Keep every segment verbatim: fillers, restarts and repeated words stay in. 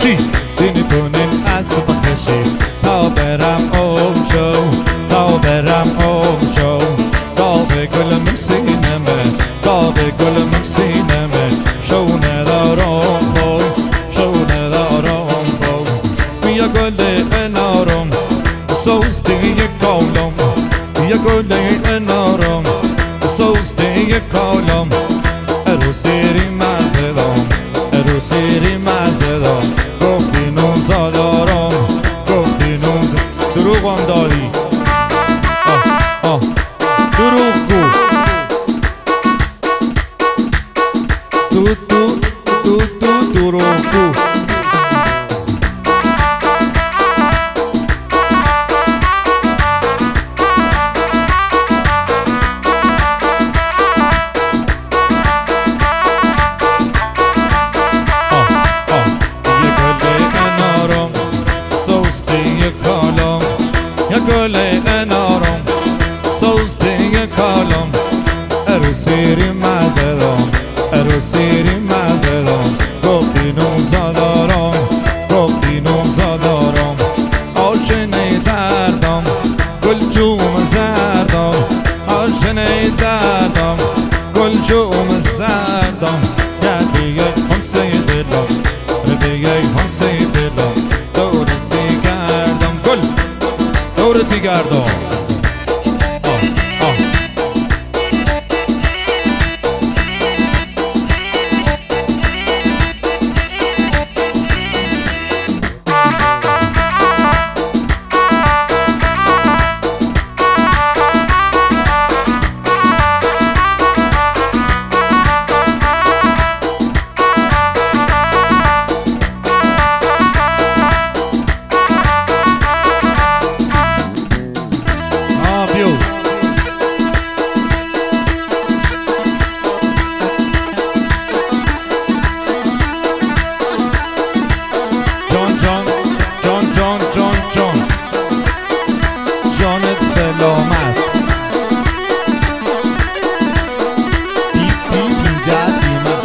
شی دینی کنین اسب بخشی تا برم اوم شو تا برم اوم شو داغ گل من سینمه داغ گل من سینمه شو ندارم بای شو ندارم بای بیا گل انارم سوستی کالم بیا گل انارم سوستی کالم ارو سیری مزدم ارو سیری مزدم گفتی نون زادارم گفتی نون زادارم دروغم داری آه آه دروغ گو دو دو دو دو دروغ گو گل انارم سوستی کالم ارو سیری مزدم ارو سیری مزدم گفتی نوزادارم گفتی نوزادارم آشنه دردم گل جوم زردم آشنه دردم گل جوم زردم دیگه همسه دلم دیگه همسه دلم دور دیگردم گل دورتی گردم آه آه سلامت بی بی بیجت بیمت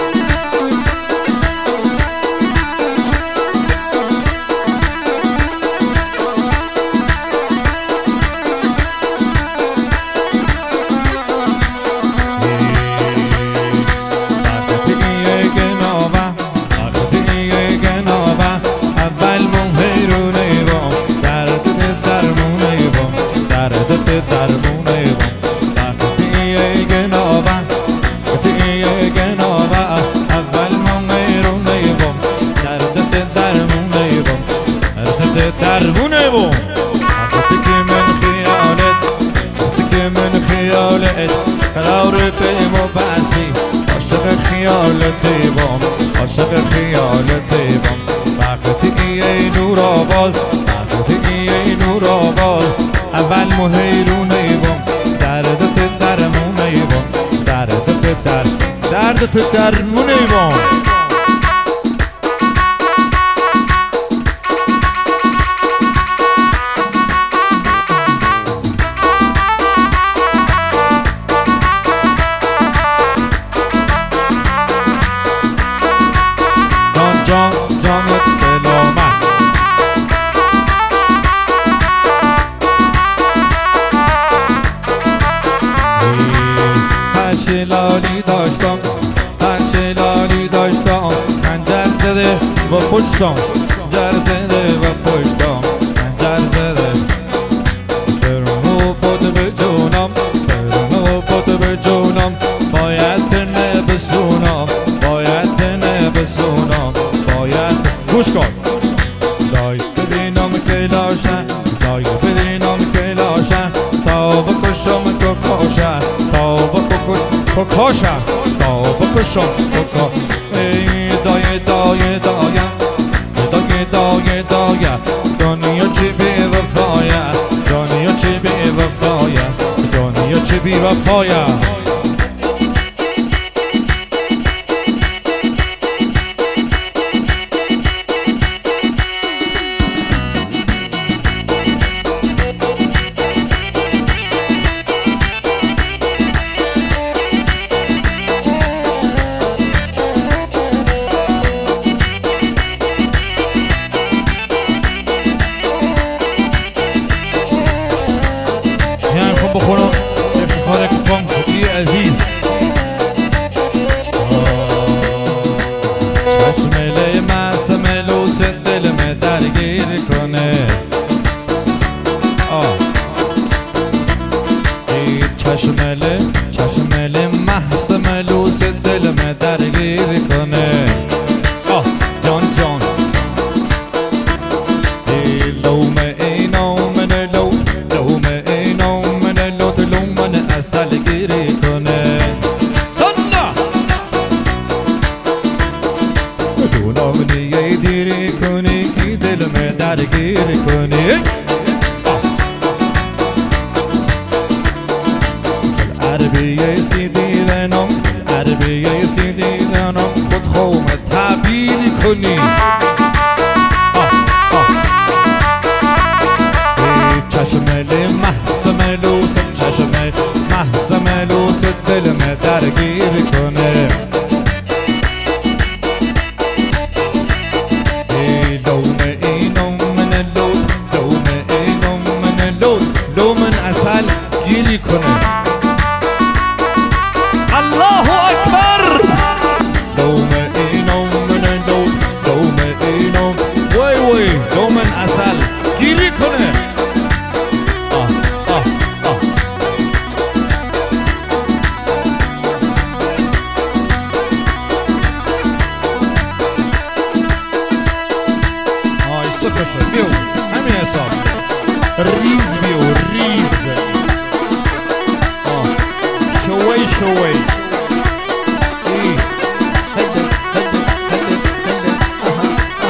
بقیه گنابه بقیه گنابه اول مهیرونه بام درد درمونه بام درد درمونه بام بقیه گنابه بقیه گنابه اول مهیرونه بام درد درمونه بام درد درمونه بام وقتی که من خیالت وقتی که من خیالت قرار پیم و بسی عاشق خیالت بام عاشق خیالت بام وقتی ای نور آباد وقتی ای نور آباد اول مهیرونه بام دردت درمونه بام دردت در دردت درمونه بام جان جانت سلامت هشلالی داشتم هشلالی داشتم خنجر زده و پشتم خنجر زده و پشتم خنجر زده برنو بود به جونم برنو بود به جونم باید تنه بسونم باید تنه بسونم باید گوش کن دای ببینم که لاشن دای ببینم که لاشن تا بکشم ککاشن تا بکشم ککاشن تا بکشم ککا ای دای دای دای دای دای دای دنیا چی بی وفایه دنیا چی بی وفایه دنیا چی بی وفایه تو نامنیه دیری کنی ای دلم درگیر کنی عربیه سی دیدنم عربیه سی دیدنم خود خوم تعبیر کنی چشمل محس ملوس چشمل محس ملوس دلم درگیر کنه ای لوم اینم من لود لوم اینم من لود لوم اصل گیری کنه الله اکبر لوم اینم من لود لوم اینم وای وای لوم اصل گیری کنه بیو همین حساب ریز بیو ریز شوی شوی ای هده هده هده هده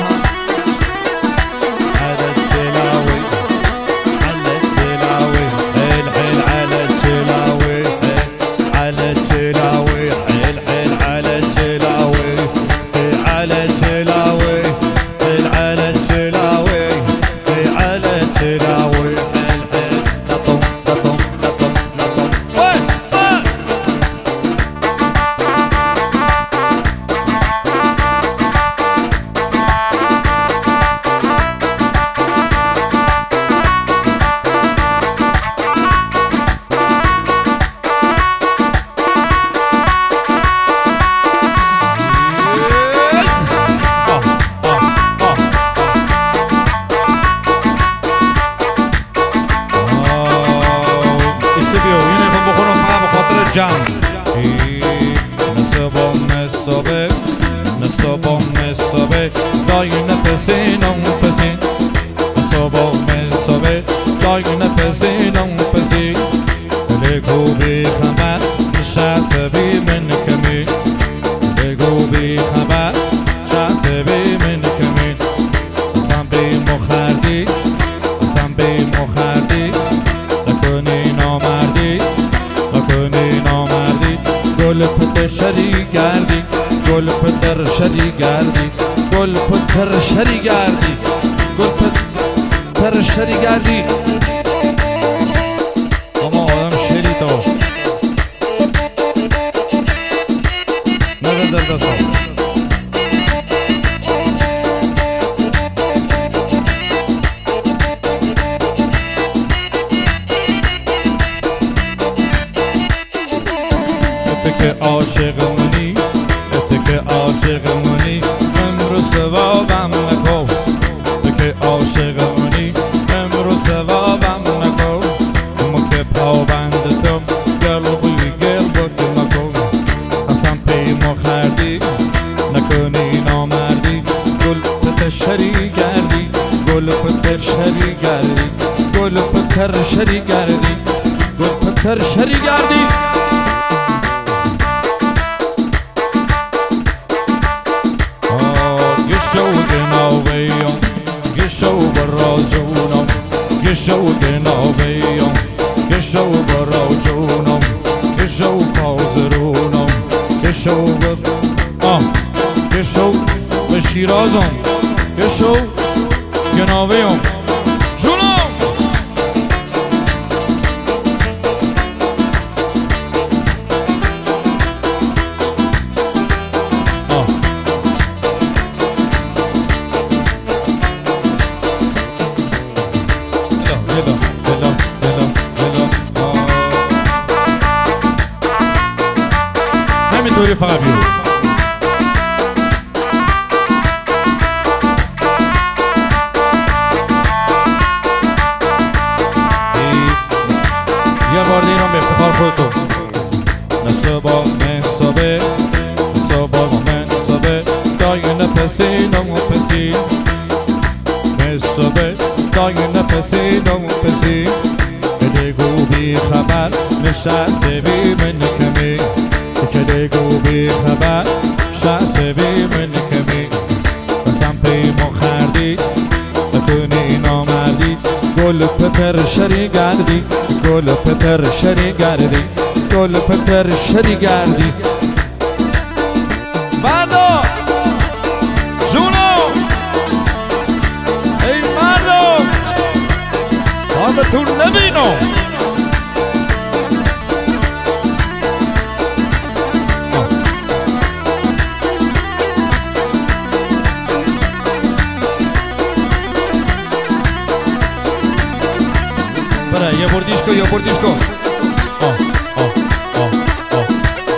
على الجلاوي على الجلاوي حيل حيل على الجلاوي على الجلاوي حيل حيل على الجلاوي على الجلاوي على الجلاوي على الجلاوي حيل حيل نطم نطم نطم نطم وين وين جان نصبم نصبه نصبم نصبه داین پسینم پسین نصبم نصبه داین پسینم پسین لگو بی خبر شاسبی من کمی لگو بی خبر شاسبی من کمی سم بی مخردی سم بی مخردی نکنی نامردی نکنی نامردی گل پتر شری گردی گل پتر شری گردی گل پتر شری گردی گل پتر شری گردی اما آدم شری تو نظر در دستا که عاشقمونی که عاشقمونی امرو ثوابم نکو که عاشقمونی امرو ثوابم نکو اما که پابند تو گلوی گل بود نکو اصلا پیمو خردی نکنی نامردی گل پتر شری گردی گل پتر شری گردی گل پتر شری گردی گل پتر شری گردی شوقنا بيوم يشوق الرجونم يشوقنا بيوم يشوق الرجونم يشوق حاضرونم يشوق آه يشوق بشيرازم يشوق جنابيوم جونم همینطوری فقط بیرون یه بار دیرم به افتخار خودتون نصبا نصبه نصبا نصبه داین پسینم و پسین نصبه داین پسینم و پسین بگو بی خبر نشسته بی من کمی که بگو بی خبر شخص بی من کمی پتر شری گردی گل پتر شری گردی گل پتر شری گردی مردا جونو ای مردم آبتون نبینو برای یه بردیش کن یه بردیش کن آه آه آه آه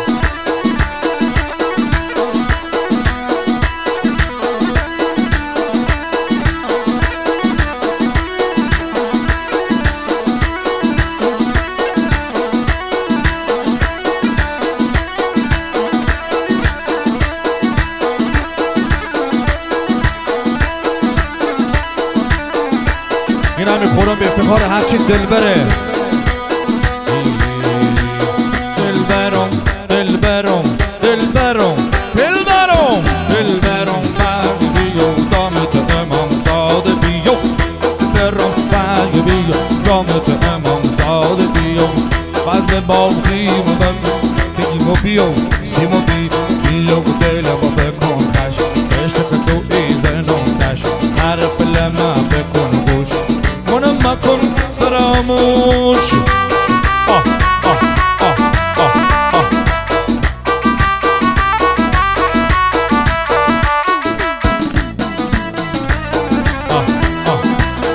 این همه خورم به افتخار هرچی دل بره دل برم دل برم دل برم دل برم دل برم برگ بیو دامت امام زاده بیو برم برگ بیو دامت امام زاده بیو بعد باقیم و بگیم و بیو سیم و بی بیو دلم و بکن کش عشق تو ایزنم کش حرف لما بکن گوش منو مکن فراموش آه آه آه آه آه آه آه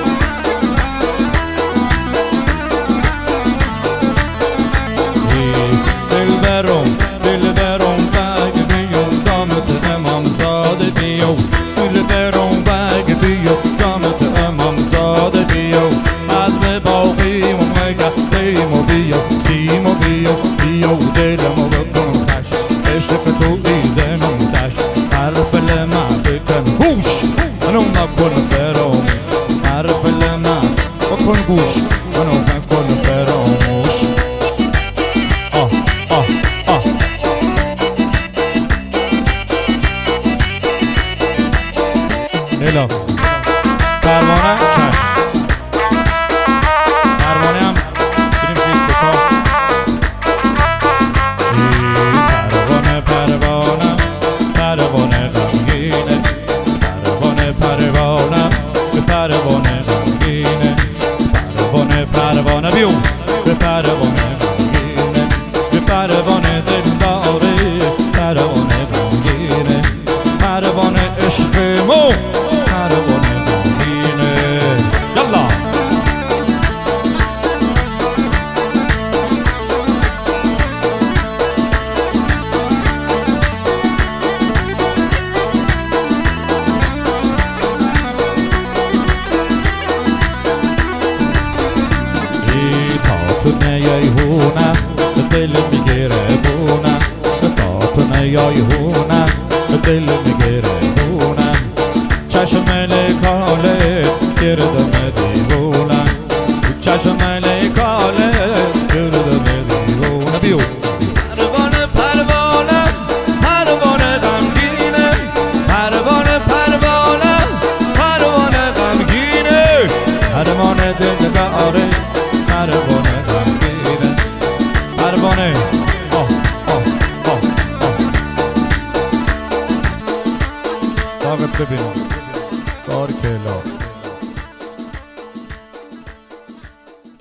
دل برم دل برم بگ بیو دامت امام زاده بیو دل برم بگ بیو دامت امام زاده بیو بعد باقیم و مگهیم و بیو سیم و بیو بیو دلم و بکن کش عشق تو ایزنم دشت حرف لما بکن گوش منو مکن فراموش حرف لما بکن گوش منو مکن فراموش آه آه آه الا پروانه چشم پروانه هم بریم فیلم بکن پروانه پروانه پروانه غمگینه پروانه پروانه پروانه غمگینه پروانه پروانه بیو به پروانه غمگینه به پروانه دل داره پروانه غمگینه پروانه عشق مو پروانه غمگینه یالا تو نیای هونم دل میگیره بونم تا تو نیای هونم دل میگیره بونم چشم ملکاله گردم دیوونم چشم ملکاله گردم دیوونم بیو پروانه پروانه پروانه غمگینه پروانه پروانه پروانه غمگینه پروانه دل داره پروانه غمگینه پروانه آه آه آه آه طاقت ببینم کار کلا